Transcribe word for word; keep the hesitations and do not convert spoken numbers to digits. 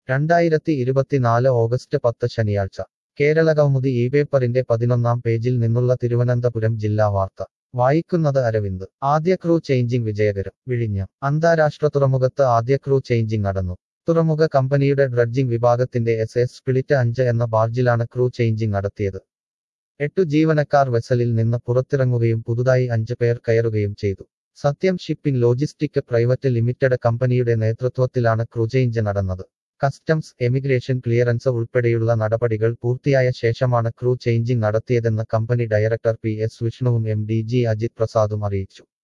രണ്ടായിരത്തി ഇരുപത്തിനാല് ഓഗസ്റ്റ് പത്ത് ശനിയാഴ്ച കേരള കൗമുദി ഈ പേപ്പറിന്റെ പതിനൊന്നാം പേജിൽ നിന്നുള്ള തിരുവനന്തപുരം ജില്ലാ വാർത്ത വായിക്കുന്നത് അരവിന്ദ്. ആദ്യ ക്രൂ ചേഞ്ചിങ് വിജയകരം. വിഴിഞ്ഞം. അന്താരാഷ്ട്ര തുറമുഖത്ത് ആദ്യ ക്രൂ ചേഞ്ചിങ് നടന്നു. തുറമുഖ കമ്പനിയുടെ ഡ്രഡ്ജിംഗ് വിഭാഗത്തിന്റെ എസ് എസ് സ്പിളിറ്റ് അഞ്ച് എന്ന ബാർജിലാണ് ക്രൂ ചേഞ്ചിങ് നടത്തിയത്. എട്ടു ജീവനക്കാർ വെസലിൽ നിന്ന് പുറത്തിറങ്ങുകയും പുതുതായി അഞ്ച് പേർ കയറുകയും ചെയ്തു. സത്യം ഷിപ്പിംഗ് ലോജിസ്റ്റിക് പ്രൈവറ്റ് ലിമിറ്റഡ് കമ്പനിയുടെ നേതൃത്വത്തിലാണ് ക്രൂ ചേഞ്ച് നടന്നത്. കസ്റ്റംസ്, എമിഗ്രേഷൻ ക്ലിയറൻസ് ഉൾപ്പെടെയുള്ള നടപടികൾ പൂർത്തിയായ ശേഷമാണ് ക്രൂ ചേഞ്ചിങ് നടത്തിയതെന്ന് കമ്പനി ഡയറക്ടർ പി എസ് വിഷ്ണുവും എം ഡി ജി അജിത് പ്രസാദും അറിയിച്ചു.